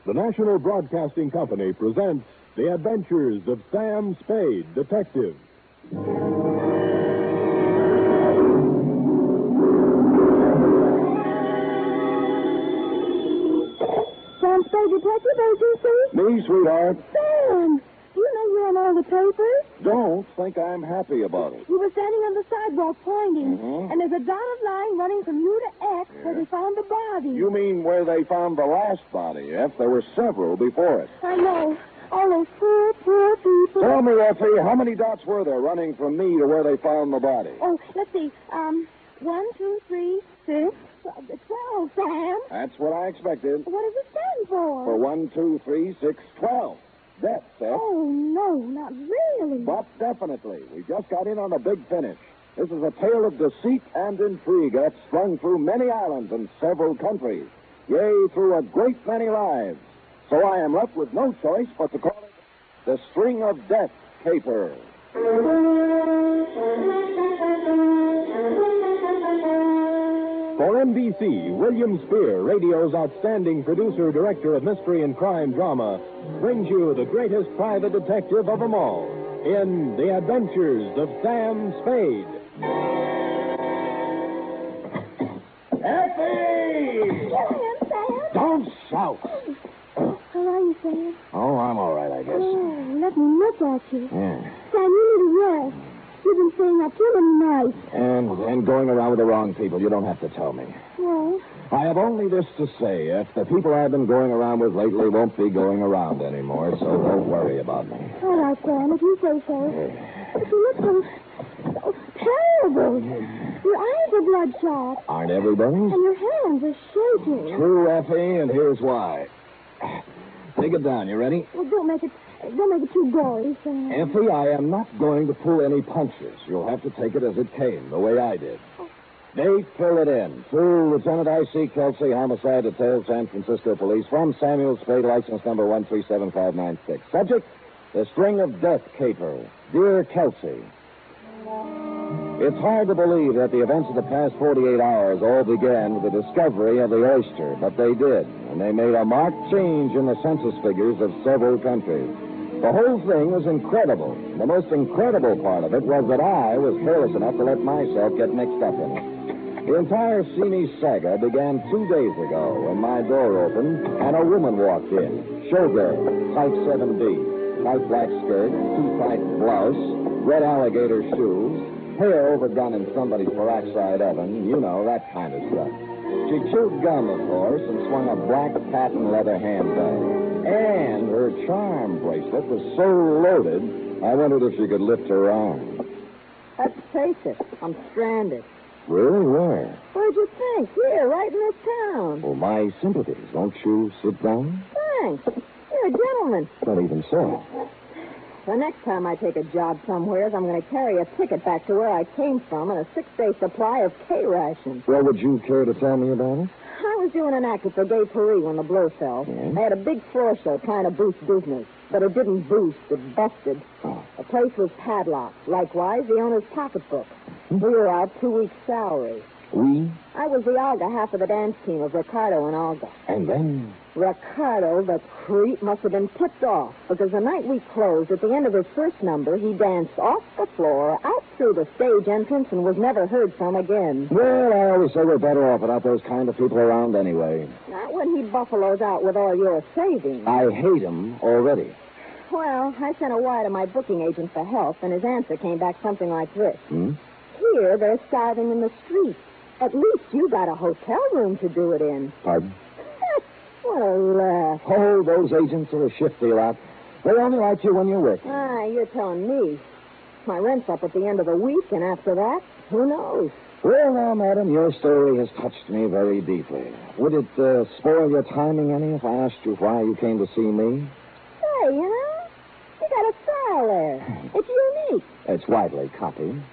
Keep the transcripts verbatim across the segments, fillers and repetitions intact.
The National Broadcasting Company presents The Adventures of Sam Spade, Detective. Sam Spade, Detective Agency? Me, sweetheart. Sam! Do you know you're in all the papers? Don't think I'm happy about it. You were standing on the sidewalk pointing, Mhm. and there's a dotted line running from you to X where they found the body. You mean where they found the last body, F? There were several before it. I know. All those poor, poor people. Tell me, Effie, how many dots were there running from me to where they found the body? Oh, let's see. Um, one, two, three, six, twelve, Sam. That's what I expected. What does it stand for? For one, two, three, six, twelve. Deaths, F. Oh, no, not really. But definitely. We just got in on a big finish. This is a tale of deceit and intrigue that's strung through many islands and several countries. Yea, through a great many lives. So I am left with no choice but to call it The String of Death Caper. For N B C, William Spear, radio's outstanding producer-director of mystery and crime drama, brings you the greatest private detective of them all in The Adventures of Sam Spade. Effie! Sam, Sam. Don't shout. How are you, Sam? Oh, I'm all right, I guess. Oh, let me look at you. Yeah. Sam, you need a rest. You've been staying up too many nights. And, and going around with the wrong people. You don't have to tell me. Well, I have only this to say. If the people I've been going around with lately won't be going around anymore, so don't worry about me. all right, Sam, if you say so. But you look so, so terrible. Your eyes are bloodshot, Aren't everybody's? and your hands are shaking. True, Effie, and here's why. Take it down. You ready? Well, don't make it, don't make it too gory, Sam. Effie, I am not going to pull any punches. You'll have to take it as it came, the way I did. Date, fill it in. To Lieutenant I C. Kelsey, Homicide Detail, San Francisco Police, from Samuel Spade, license number one three seven five nine six. Subject, The String of Death Caper. Dear Kelsey, it's hard to believe that the events of the past forty-eight hours all began with the discovery of the oyster, but they did, and they made a marked change in the census figures of several countries. The whole thing was incredible. The most incredible part of it was that I was careless enough to let myself get mixed up in it. The entire seamy saga began two days ago when my door opened and a woman walked in. Showgirl, type seven B, tight black skirt, too tight blouse, red alligator shoes, hair overdone in somebody's peroxide oven, you know, that kind of stuff. She chewed gum, of course, and swung a black patent leather handbag. And her charm bracelet was so loaded, I wondered if she could lift her arm. Let's face it, I'm stranded. Really? Where? Where'd you think? Here, right in this town. Well, my sympathies. Won't you sit down? Thanks. You're a gentleman. Not even so. The next time I take a job somewhere, I'm going to carry a ticket back to where I came from and a six-day supply of K-rations. Well, would you care to tell me about it? I was doing an act at the Gay Paris when the blow fell. Yeah? They had a big floor show trying to boost business, but it didn't boost, it busted. Oh. The place was padlocked. Likewise, the owner's pocketbook. We were out two weeks' salary. We? I was the Olga half of the dance team of Ricardo and Olga. And then? Ricardo, the creep, must have been tipped off, because the night we closed, at the end of his first number, he danced off the floor, out through the stage entrance, and was never heard from again. Well, I always say we're better off without those kind of people around anyway. Not when he buffaloes out with all your savings. I hate him already. Well, I sent a wire to my booking agent for help, and his answer came back something like this. Hmm? Here, they're starving in the streets. At least you got a hotel room to do it in. Pardon? What a laugh. Oh, those agents are a shifty lot. They only like you when you're working. Ah, you're telling me. My rent's up at the end of the week, and after that, who knows? Well, now, madam, your story has touched me very deeply. Would it uh, spoil your timing any if I asked you why you came to see me? Hey, you know, you got a style there. It's unique. It's widely copied.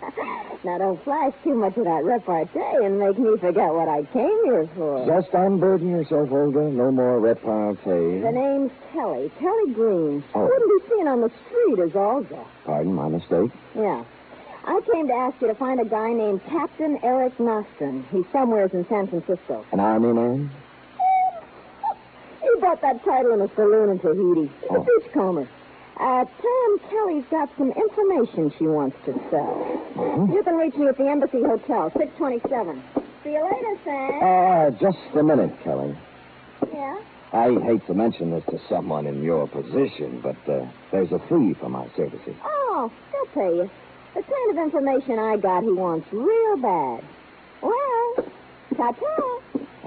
Now, don't flash too much of that repartee and make me forget what I came here for. Just unburden yourself, Olga. No more repartee. The name's Kelly. Kelly Green. Oh. I wouldn't be seen on the street as Olga. Pardon, my mistake. Yeah. I came to ask you to find a guy named Captain Eric Nostrin. He's somewheres in San Francisco. An army man? You but got that title in a saloon in Tahiti. He's Oh. a beachcomber. Uh, tell him Kelly's got some information she wants to sell. Mhm. You can reach me at the Embassy Hotel, six twenty-seven. See you later, Sam. Uh, just a minute, Kelly. Yeah? I hate to mention this to someone in your position, but uh, there's a fee for my services. Oh, they'll pay you. The kind of information I got he wants real bad. Well, ta-ta.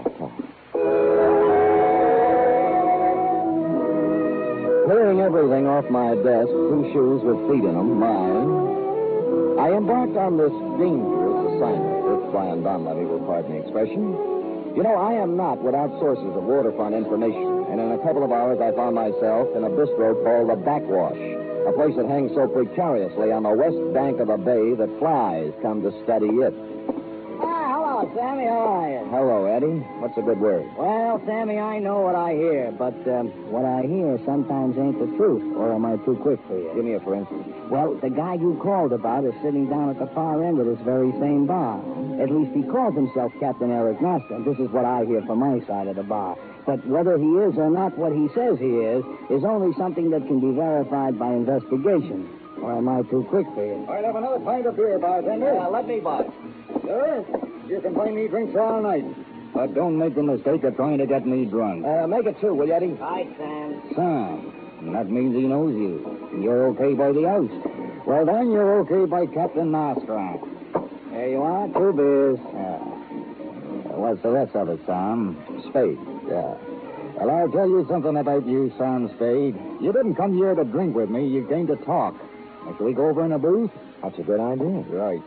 Clearing everything off my desk, two shoes with feet in them, mine, I embarked on this dangerous assignment, if Brian Donlevy will pardon the expression. You know, I am not without sources of waterfront information, and in a couple of hours I found myself in a bistro called the Backwash, a place that hangs so precariously on the west bank of a bay that flies come to study it. Ah, hello, Sammy. How are you? Hello, Eddie. What's a good word? Well, Sammy, I know what I hear, but um, what I hear sometimes ain't the truth, or am I too quick for you? Give me a for instance. Well, the guy you called about is sitting down at the far end of this very same bar. At least he calls himself Captain Eric Master. This is what I hear from my side of the bar. But whether he is or not what he says he is, is only something that can be verified by investigation. Or am I too quick for you? I'd have another pint of beer, bartender. Yeah, let me buy. Sure. You can buy me drinks all night. But don't make the mistake of trying to get me drunk. Uh, make it two, will you, Eddie? Hi, Sam. Sam. That means he knows you. You're okay by the house. Well, then you're okay by Captain Mastron. There you are, two beers. Yeah. What's the rest of it, Sam? Spade. Yeah. Well, I'll tell you something about you, Sam Spade. You didn't come here to drink with me. You came to talk. Now, shall we go over in a booth? That's a good idea. Right.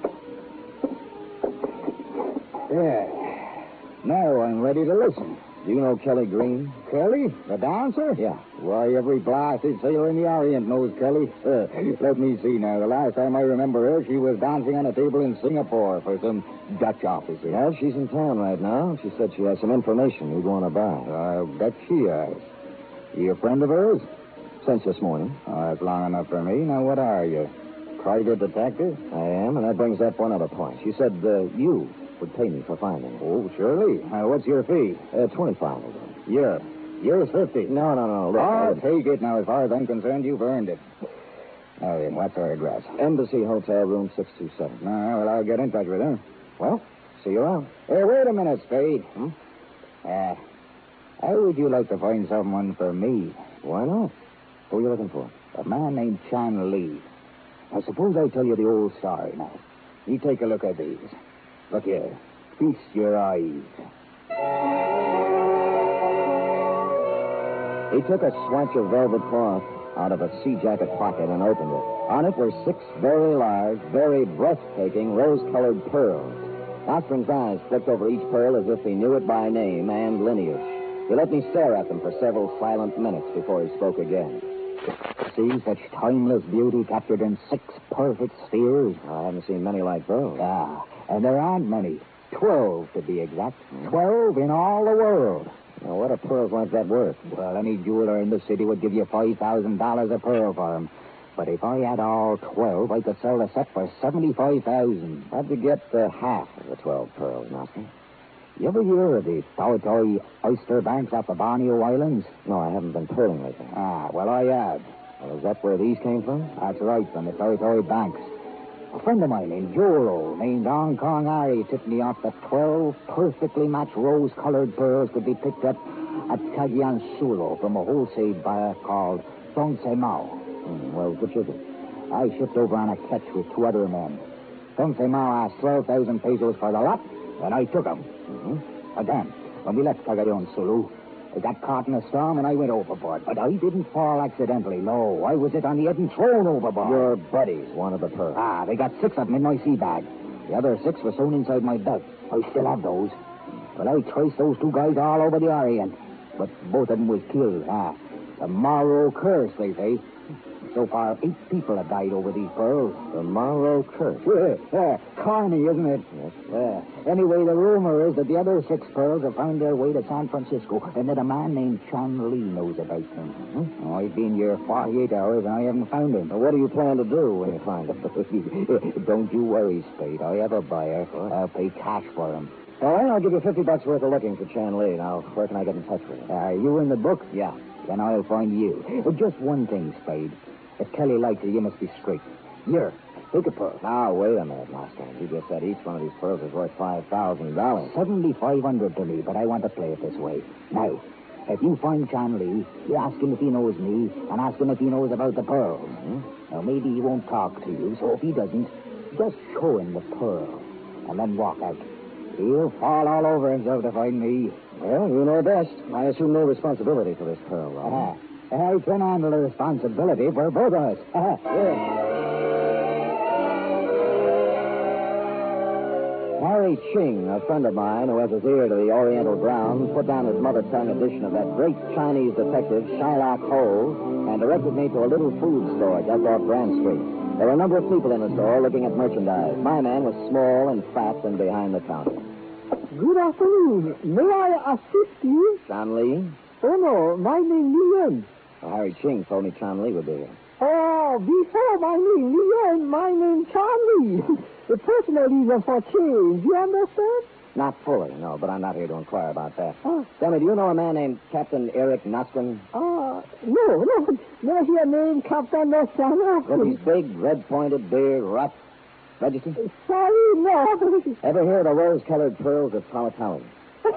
Yeah. Now I'm ready to listen. Do you know Kelly Green? Kelly, the dancer? Yeah. Why, every blasted sailor in the Orient knows Kelly. Uh, let me see now. The last time I remember her, she was dancing on a table in Singapore for some Dutch officer. Well, she's in town right now. She said she has some information we'd want to buy. I bet she has. You a friend of hers? Since this morning. Oh, that's long enough for me. Now, what are you? Private detective? I am, and that brings up one other point. She said uh, you would pay me for finding her. Oh, surely. Uh, what's your fee? Uh, twenty-five will do. Yeah. Yours fifty. No, no, no. Look, Oh, uh, take it now. As far as I'm concerned, you've earned it. Now then, what's our address? Embassy Hotel, room six two seven. No, well, I'll get in touch with her. Well, see you around. Hey, wait a minute, Spade. Hmm? Uh, how would you like to find someone for me? Why not? Who are you looking for? A man named Chan Lee. Now, suppose I tell you the old story now. You take a look at these. Look here. Feast your eyes. He took a swatch of velvet cloth out of a sea jacket pocket and opened it. On it were six very large, very breathtaking, rose-colored pearls. Ostrin's eyes flicked over each pearl as if he knew it by name and lineage. He let me stare at them for several silent minutes before he spoke again. See such timeless beauty captured in six perfect spheres? I haven't seen many like those. Yeah, and there aren't many. Twelve, to be exact. Twelve in all the world. Now, what are pearls like that worth? Well, any jeweler in the city would give you five thousand dollars a pearl for them. But if I had all twelve, I could sell the set for seventy-five thousand dollars. How'd you get uh, half of the twelve pearls, Master? You ever hear of the Tautoi oyster banks off the Borneo Islands? No, I haven't been pearling lately. Ah, well, I have. Well, is that where these came from? That's right, from the Tautoi banks. A friend of mine named Joro, named Hong Kong Harry, tipped me off that twelve perfectly matched rose-colored pearls could be picked up at Cagayan Sulo from a wholesale buyer called Dong Se Mao. Hmm, well, which is it? I shipped over on a catch with two other men. Dong Se Mao asked twelve thousand pesos for the lot, and I took them. Mm-hmm. Again, when we left Cagayan Sulu, I got caught in a storm and I went overboard. But I didn't fall accidentally, no. I was hit on the head and thrown overboard. Your buddies wanted the pearls. Ah, they got six of them in my sea bag. The other six were sewn inside my belt. I still have those. Well, I traced those two guys all over the Orient. But both of them was killed. Ah, the Morrow curse, they say. So far, eight people have died over these pearls. The Morrow curse. Yeah, yeah, corny, isn't it? Yes. Yeah. Anyway, the rumor is that the other six pearls have found their way to San Francisco, and that a man named Chan Lee knows about them. Mm-hmm. Oh, I've been here forty-eight hours, and I haven't found him. Well, what do you plan to do when you find him? Don't you worry, Spade. I have a buyer. I'll pay cash for him. All right, I'll give you fifty bucks worth of looking for Chan Lee. Now, where can I get in touch with her? Are you in the book? Yeah. Then I'll find you. But just one thing, Spade. If Kelly likes you, you must be straight. Here, take a pearl. Now, wait a minute, Master. You just said each one of these pearls is worth five thousand dollars. Seventy-five hundred to me, but I want to play it this way. Now, if you find Chan Lee, you ask him if he knows me, and ask him if he knows about the pearls. Mm-hmm. Now, maybe he won't talk to you, so if he doesn't, just show him the pearl, and then walk out. He'll fall all over himself to find me. Well, you know best. I assume no responsibility for this pearl, Ron. Uh, I can handle the responsibility for both of us. Uh, here. Harry Ching, a friend of mine who has his ear to the Oriental ground, put down his mother tongue edition of that great Chinese detective, Shylock Holmes, and directed me to a little food store just off Grand Street. There were a number of people in the store looking at merchandise. My man was small and fat and behind the counter. Good afternoon. May I assist you? Chan Lee? Oh, no. My name is Lian. Well, Harry Ching told me Chan Lee would be here. Oh, before my name Lian, my name Charlie. The personal reason for change. You understand? Not fully, no, but I'm not here to inquire about that. Oh. Tell me, do you know a man named Captain Eric Nostrin? Uh, no, no. Never hear name Captain Nostano. With his big, red-pointed beard, rough. Register? Sorry, no. Ever hear of the rose-colored pearls of Powhatan?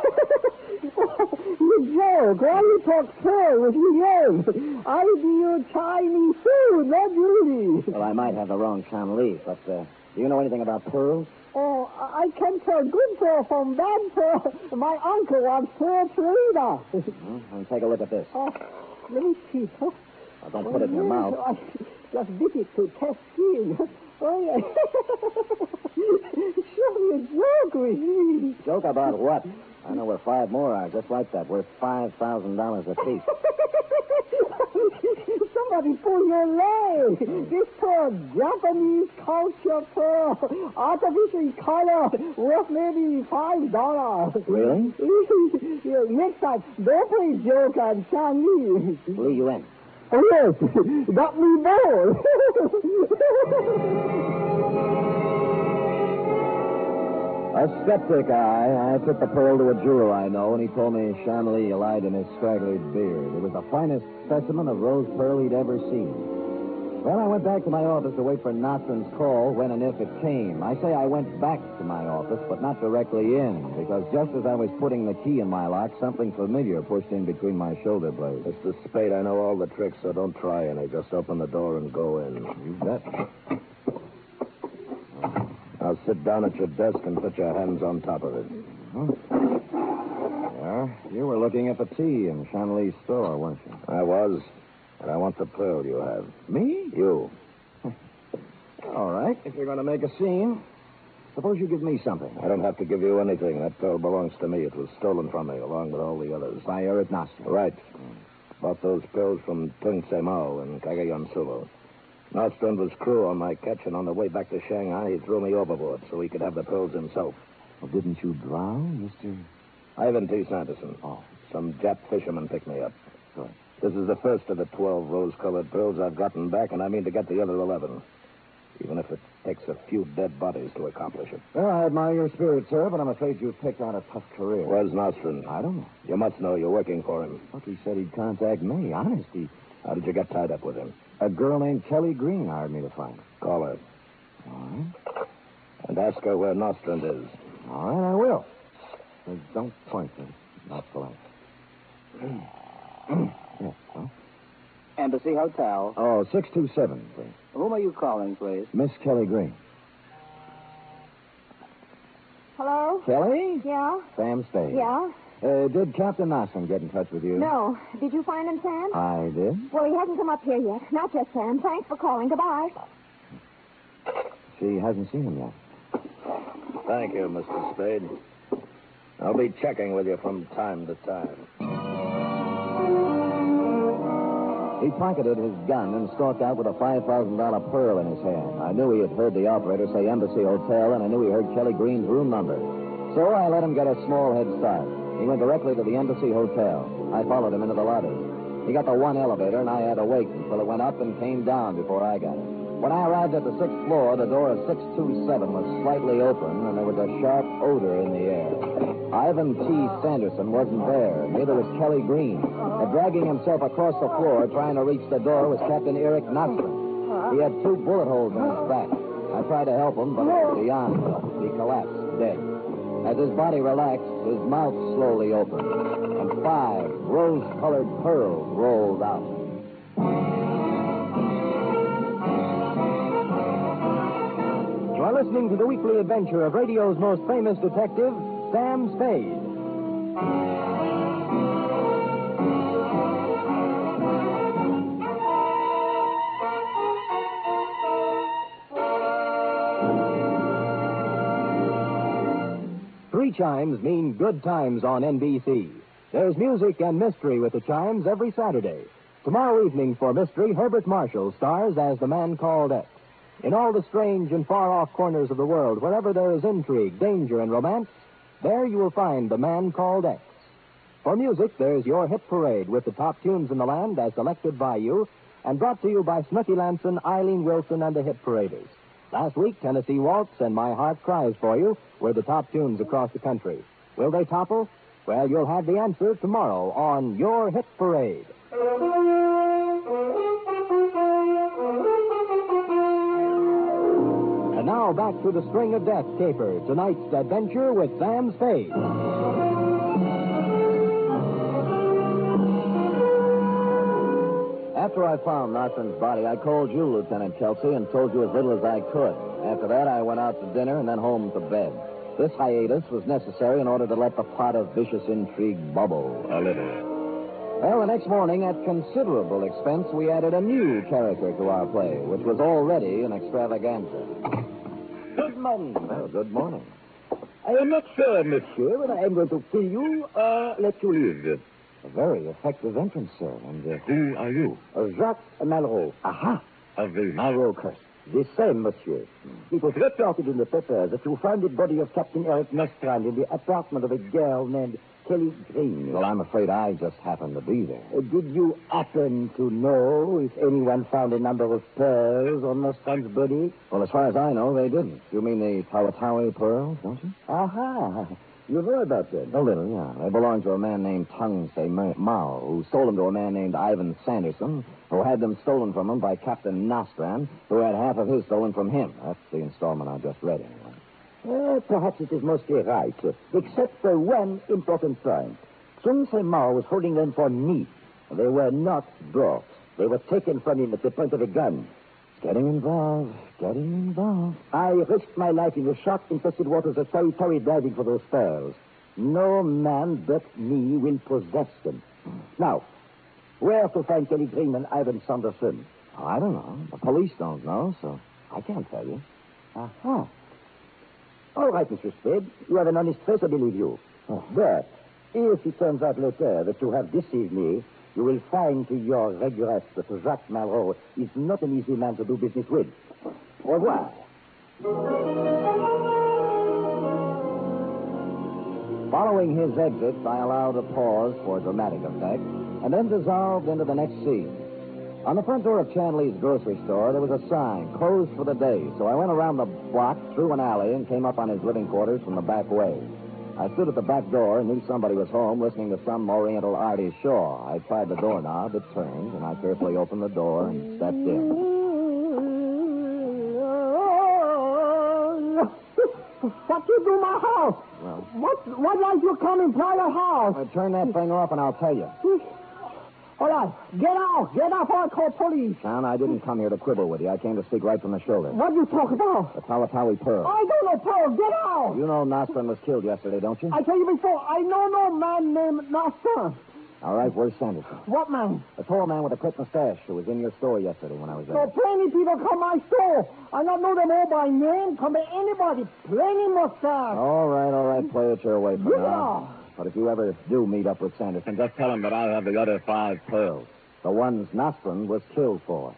You joke. Why you talk pearl with Lian? I do your Chinese food, not really. Well, I might have the wrong Chan Lee, but uh, do you know anything about pearls? Oh, I can tell good pearl from bad pearl. My uncle was pearl trader. Hmm? Well, take a look at this. Oh, let me see. Oh, Well, don't put it in your mouth. I just did it to test skin. Oh, yeah. Sure, you joke with me. Joke about what? I know where five more are, just like that, worth five thousand dollars a piece. Somebody pull your leg. This pearl, Japanese culture pearl, artificial color, worth maybe five dollars. Really? Yeah, next time, don't play joke on Chinese. Lee, you in? Oh, yes. Got me bored. A skeptic, I. I took the pearl to a jeweler I know, and he told me Chan Lee lied in his straggly beard. It was the finest specimen of rose pearl he'd ever seen. Well, I went back to my office to wait for Nostrin's call when and if it came. I say I went back to my office, but not directly in, because just as I was putting the key in my lock, something familiar pushed in between my shoulder blades. Mister Spade, I know all the tricks, so don't try any. Just open the door and go in. You bet. Now sit down at your desk and put your hands on top of it. Huh? Yeah, you were looking at the tea in Chan Lee's store, weren't you? I was, and I want the pearl you have. Me? You. All right, if you're going to make a scene, suppose you give me something. I don't have to give you anything. That pearl belongs to me. It was stolen from me, along with all the others. By Eric Nostrin. Right. Bought those pearls from Tung Se Mao in Cagayan Sulu. Nostrin was crew on my catch, and on the way back to Shanghai, he threw me overboard so he could have the pearls himself. Well, didn't you drown, Mister Ivan T. Sanderson. Oh. Some Jap fisherman picked me up. Good. This is the first of the twelve rose-colored pearls I've gotten back, and I mean to get the other eleven. Even if it takes a few dead bodies to accomplish it. Well, I admire your spirit, sir, but I'm afraid you've picked out a tough career. Where's Nostrin? I don't know. You must know you're working for him. Look, he said he'd contact me. Honest, he... How did you get tied up with him? A girl named Kelly Green hired me to find her. Call her. All right. And ask her where Nostrin is. All right, I will. But don't point me. Not polite. Yes, well. Embassy Hotel. Oh, six two seven, please. Whom are you calling, please? Miss Kelly Green. Hello? Kelly? Yeah? Sam Spade. Yeah? Uh, did Captain Nostrin get in touch with you? No. Did you find him, Sam? I did. Well, he hasn't come up here yet. Not yet, Sam. Thanks for calling. Goodbye. She hasn't seen him yet. Thank you, Mister Spade. I'll be checking with you from time to time. He pocketed his gun and stalked out with a five thousand dollars pearl in his hand. I knew he had heard the operator say Embassy Hotel, and I knew he heard Kelly Green's room number. So I let him get a small head start. He went directly to the Embassy Hotel. I followed him into the lobby. He got the one elevator, and I had to wait until it went up and came down before I got it. When I arrived at the sixth floor, the door of six two seven was slightly open, and there was a sharp odor in the air. Ivan T. Sanderson wasn't there. Neither was Kelly Green. And dragging himself across the floor, trying to reach the door, was Captain Eric Nostrom. He had two bullet holes in his back. I tried to help him, but it was beyond help. He collapsed, dead. As his body relaxed, his mouth slowly opened, and five rose-colored pearls rolled out. You're listening to the weekly adventure of radio's most famous detective, Sam Spade. Three chimes mean good times on N B C. There's music and mystery with the chimes every Saturday. Tomorrow evening for mystery, Herbert Marshall stars as the man called X. In all the strange and far-off corners of the world, wherever there is intrigue, danger, and romance, there you will find the man called X. For music, there's your hit parade with the top tunes in the land as selected by you and brought to you by Snooky Lanson, Eileen Wilson, and the Hit Paraders. Last week, Tennessee Waltz and My Heart Cries for You were the top tunes across the country. Will they topple? Well, you'll have the answer tomorrow on Your Hit Parade. And now back to the String of Death caper, tonight's adventure with Sam Spade. After I found Nostrand's body, I called you, Lieutenant Kelsey, and told you as little as I could. After that, I went out to dinner and then home to bed. This hiatus was necessary in order to let the pot of vicious intrigue bubble a little. Well, the next morning, at considerable expense, we added a new character to our play, which was already an extravaganza. Good morning. Well, good morning. I am not sure, monsieur, whether I am going to kill you or let you live. A very effective entrance, sir. And uh, who are you? Uh, Jacques Malraux. Aha! Of the Malraux curse. The same, monsieur. It was reported in the papers that you found the body of Captain Eric Nostrand in the apartment of a girl named Kelly Green. Well, I'm afraid I just happened to be there. Uh, did you happen to know if anyone found a number of pearls on Nostrand's body? Well, as far as I know, they didn't. You mean the Tawatawi pearls, don't you? Aha! You know about them? A little, yeah. They belonged to a man named Tung Se Mao, who stole them to a man named Ivan Sanderson, who had them stolen from him by Captain Nostrand, who had half of his stolen from him. That's the installment I just read, anyway. Uh, perhaps it is mostly right, except for one important point. Tung Se Mao was holding them for me. They were not brought. They were taken from him at the point of a gun. Getting involved, getting involved. I risked my life in the shark-infested waters of Territory diving for those pearls. No man but me will possess them. Now, where to find Kelly Green and Ivan Sanderson? Oh, I don't know. The police don't know, so I can't tell you. Aha. All right, Mister Spade. You have an honest face, I believe you. Oh. But if it turns out later that you have deceived me, you will find to your regret that Jacques Malraux is not an easy man to do business with. Au revoir. Following his exit, I allowed a pause for dramatic effect, and then dissolved into the next scene. On the front door of Chanley's grocery store, there was a sign, closed for the day, so I went around the block, through an alley, and came up on his living quarters from the back way. I stood at the back door and knew somebody was home listening to some Oriental Artie Shaw. I tried the doorknob, it turned, and I carefully opened the door and stepped in. What you do my house? Well, What what like you come in private house? I turn that thing off and I'll tell you. All right, get out. Get out or I call police. Son, I didn't come here to quibble with you. I came to speak right from the shoulder. What you talk about? The Tawatawi Pearl. I don't know, Paul. Get out. You know Nostrand was killed yesterday, don't you? I tell you before, I know no man named Nostrand. All right, where's Sanderson? What man? The tall man with the clipped mustache who was in your store yesterday when I was there. So plenty people come my store. I not know them all by name. Come by anybody. Plenty mustache. All right, all right, play it your way for Yeah. now. But if you ever do meet up with Sanderson, just tell him that I have the other five pearls. The ones Nostrand was killed for.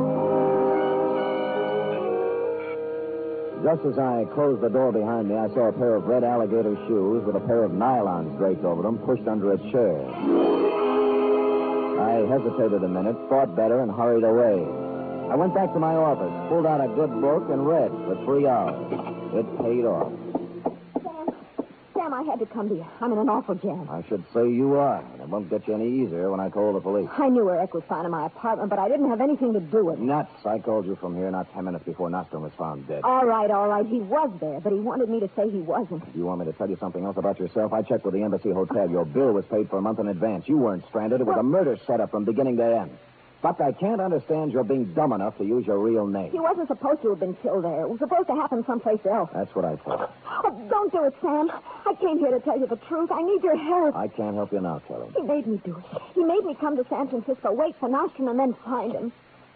Just as I closed the door behind me, I saw a pair of red alligator shoes with a pair of nylons draped over them pushed under a chair. I hesitated a minute, thought better, and hurried away. I went back to my office, pulled out a good book, and read for three hours. It paid off. Sam, Sam, I had to come to you. I'm in an awful jam. I should say you are. And it won't get you any easier when I call the police. I knew where Eck was found in my apartment, but I didn't have anything to do with it. Nuts. I called you from here not ten minutes before Nostrum was found dead. All right, all right. He was there, but he wanted me to say he wasn't. Do you want me to tell you something else about yourself? I checked with the Embassy Hotel. Your bill was paid for a month in advance. You weren't stranded. It was a murder setup from beginning to end. But I can't understand your being dumb enough to use your real name. He wasn't supposed to have been killed there. It was supposed to happen someplace else. That's what I thought. Oh, don't do it, Sam. I came here to tell you the truth. I need your help. I can't help you now, Kelly. He made me do it. He made me come to San Francisco, wait for Nostrum, and then find him.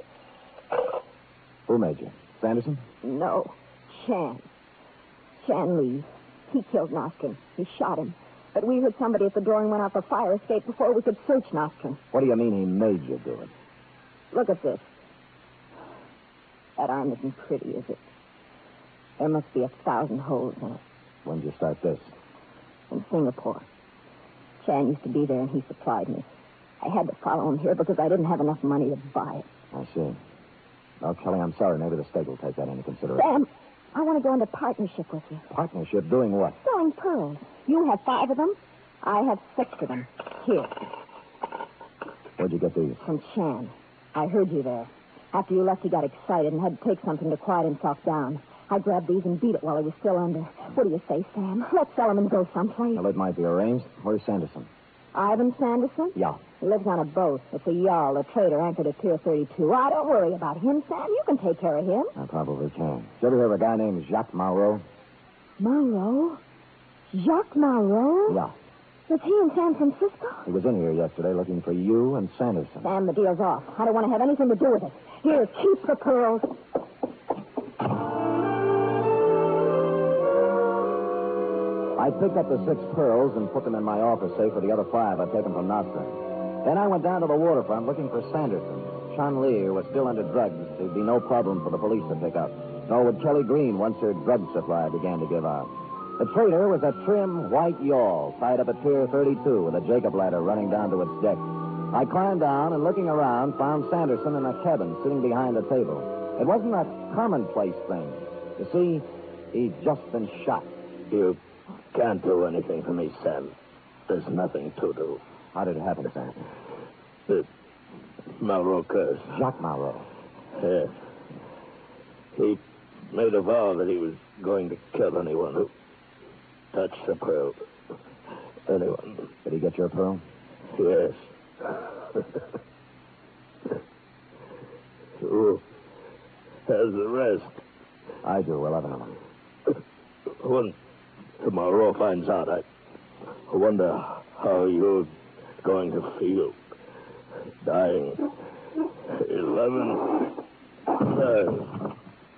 Who made you? Sanderson? No. Chan. Chan Lee. He killed Nostrum. He shot him. But we heard somebody at the door and went out the fire escape before we could search Nostrum. What do you mean he made you do it? Look at this. That arm isn't pretty, is it? There must be a thousand holes in it. When did you start this? In Singapore. Chan used to be there, and he supplied me. I had to follow him here because I didn't have enough money to buy it. I see. Well, Kelly, I'm sorry. Maybe the state will take that into consideration. Sam, I want to go into partnership with you. Partnership? Doing what? Selling pearls. You have five of them. I have six of them. Here, Where'd you get these? from Chan. I heard you there. After you left, he got excited and had to take something to quiet himself down. I grabbed these and beat it while he was still under. What do you say, Sam? Let's sell them and go someplace. Well, it might be arranged. Where's Sanderson? Ivan Sanderson? Yeah. He lives on a boat. It's a yawl, a trader anchored at Pier thirty-two. I don't worry about him, Sam. You can take care of him. I probably can. Did you ever hear of a guy named Jacques Marot? Marot? Jacques Marot? Yeah. Was he in San Francisco? He was in here yesterday looking for you and Sanderson. Sam, the deal's off. I don't want to have anything to do with it. Here, keep the pearls. I picked up the six pearls and put them in my office safe for the other five I'd taken from Nostrum. Then I went down to the waterfront looking for Sanderson. Chun Li was still under drugs. There'd be no problem for the police to pick up. Nor would Kelly Green once her drug supply began to give out. The trader was a trim white yawl tied up at Pier thirty-two with a Jacob ladder running down to its deck. I climbed down and, looking around, found Sanderson in a cabin sitting behind a table. It wasn't a commonplace thing. You see, he'd just been shot. You can't do anything for me, Sam. There's nothing to do. How did it happen, Sam? The Marot curse. Jacques Marot. Yes. He made a vow that he was going to kill anyone who touched the pearl. Anyone. Did he get your pearl? Yes. Who has the rest? I do, eleven of them. When tomorrow finds out, I wonder how you're going to feel. Dying. Eleven. Nine.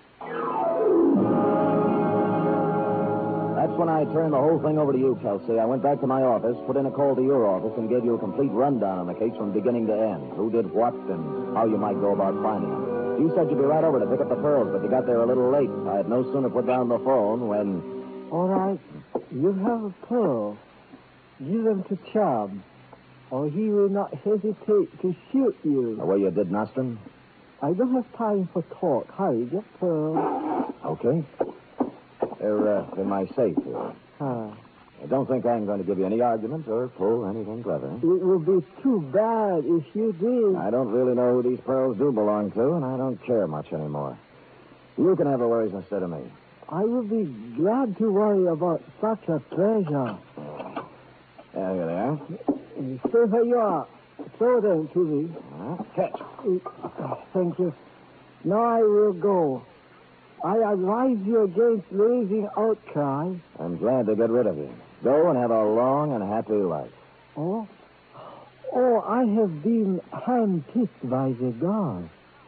That's when I turned the whole thing over to you, Kelsey. I went back to my office, put in a call to your office, and gave you a complete rundown on the case from beginning to end. Who did what and how you might go about finding them. You said you'd be right over to pick up the pearls, but you got there a little late. I had no sooner put down the phone when... All right. You have a pearl. Give them to Chubb, or he will not hesitate to shoot you. The way you did Nostrum? I don't have time for talk. Hurry, get pearl. Okay. They're uh, in my safe here. Ah. I don't think I'm going to give you any arguments or pull anything clever. It would be too bad if you did. I don't really know who these pearls do belong to, and I don't care much anymore. You can have the worries instead of me. I would be glad to worry about such a treasure. Yeah, here they are. Stay where you are. Throw them to me. Uh, catch. Uh, Thank you. Now I will go. I advise you against raising outcry. I'm glad to get rid of you. Go and have a long and happy life. Oh? Oh, I have been hand-picked by the guard.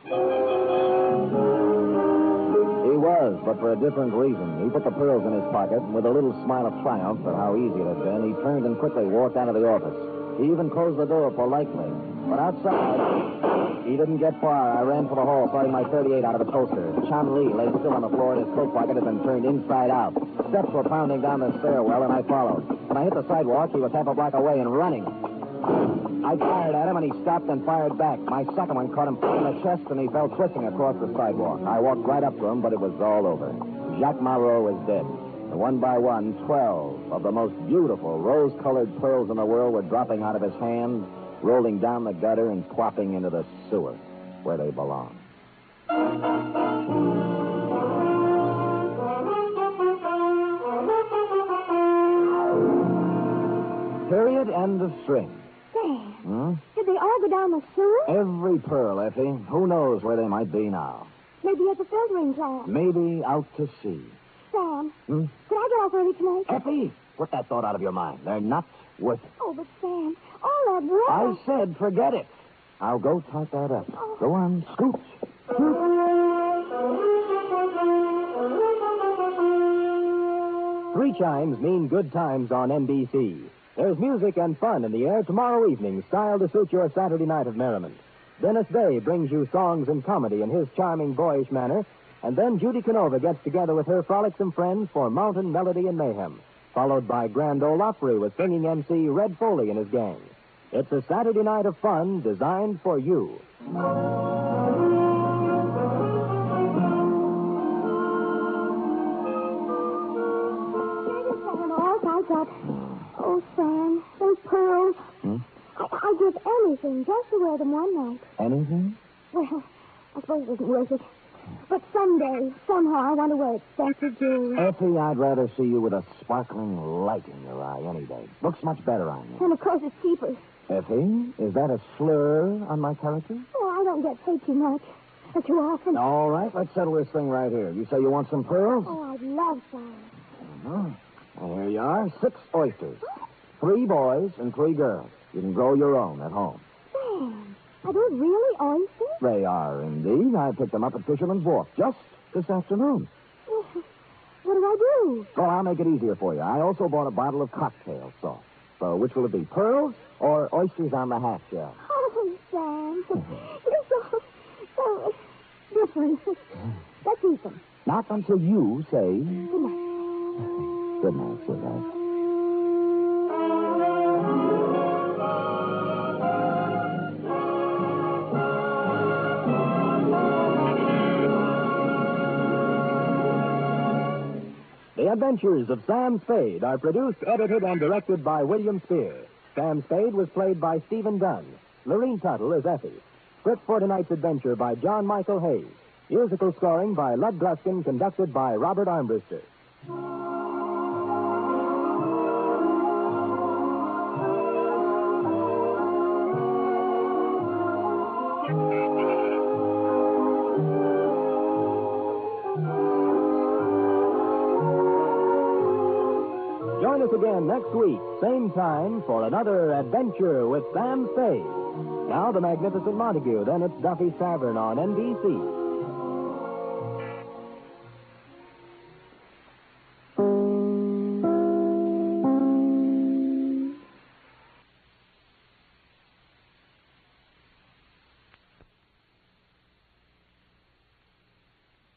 He was, but for a different reason. He put the pearls in his pocket, and with a little smile of triumph at how easy it had been, he turned and quickly walked out of the office. He even closed the door politely. But outside, he didn't get far. I ran for the hall, firing my thirty-eight out of its holster. Chun Li lay still on the floor, and his coat pocket had been turned inside out. Steps were pounding down the stairwell, and I followed. When I hit the sidewalk, he was half a block away and running. I I fired at him, and he stopped and fired back. My second one caught him in the chest, and he fell twisting across the sidewalk. I walked right up to him, but it was all over. Jacques Marot was dead. And one by one, twelve of the most beautiful rose-colored pearls in the world were dropping out of his hand, rolling down the gutter, and plopping into the sewer, where they belong. Period. End of string. Sam, Hmm? did they all go down the sewer? Every pearl, Effie. Who knows where they might be now? Maybe at the filtering plant. Maybe out to sea. Sam, Hmm? could I get off early tonight? Effie, put that thought out of your mind. They're not worth it. Oh, but Sam, all that work. I said forget it. I'll go type that up. Go on, scoot. Three chimes mean good times on N B C. There's music and fun in the air tomorrow evening, styled to suit your Saturday night of merriment. Dennis Day brings you songs and comedy in his charming, boyish manner, and then Judy Canova gets together with her frolicsome friends for Mountain Melody and Mayhem, followed by Grand Ole Opry with singing M C Red Foley and his gang. It's a Saturday night of fun designed for you. I got, oh, Sam, those pearls. Hmm? I, I'd give anything just to wear them one night. Anything? Well, I suppose it isn't worth it. But someday, somehow, I want to wear expensive jewelry. Effie, I'd rather see you with a sparkling light in your eye any day. Looks much better on you. And, of course, it's cheaper. Effie, is that a slur on my character? Oh, I don't get paid too much. Or too often. All right, let's settle this thing right here. You say you want some pearls? Oh, I'd love some. Uh-huh. Well, here you are. Six oysters. Three boys and three girls. You can grow your own at home. Sam, are those really oysters? They are, indeed. I picked them up at Fisherman's Wharf just this afternoon. Well, what do I do? Well, I'll make it easier for you. I also bought a bottle of cocktail sauce. So which will it be, pearls or oysters on the half shell? Oh, Sam, you're so, so different. Let's eat them. Not until you say Good night. good night, sweetheart. The Adventures of Sam Spade are produced, edited, and directed by William Spear. Sam Spade was played by Stephen Dunn. Lorene Tuttle is Effie. Script for tonight's adventure by John Michael Hayes. Musical scoring by Lud Gluskin, conducted by Robert Armbruster. Join us again next week, same time, for another adventure with Sam Spade. Now the Magnificent Montague, then it's Duffy's Tavern on N B C.